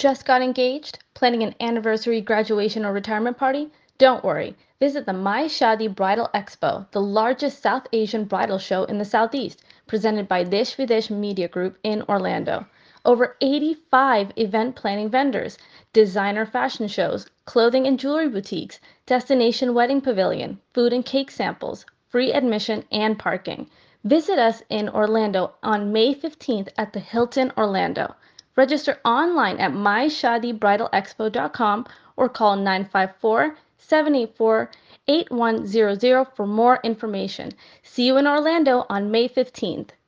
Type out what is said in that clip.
just got engaged? Planning an anniversary, graduation, or retirement party? Don't worry. Visit the My Shadi Bridal Expo, the largest South Asian bridal show in the Southeast, presented by Desh Videsh Media Group in Orlando. Over 85 event planning vendors, designer fashion shows, clothing and jewelry boutiques, destination wedding pavilion, food and cake samples, free admission and parking. Visit us in Orlando on May 15th at the Hilton Orlando. Register online at myshadibridalexpo.com or call 954-784-8100 for more information. See you in Orlando on May 15th.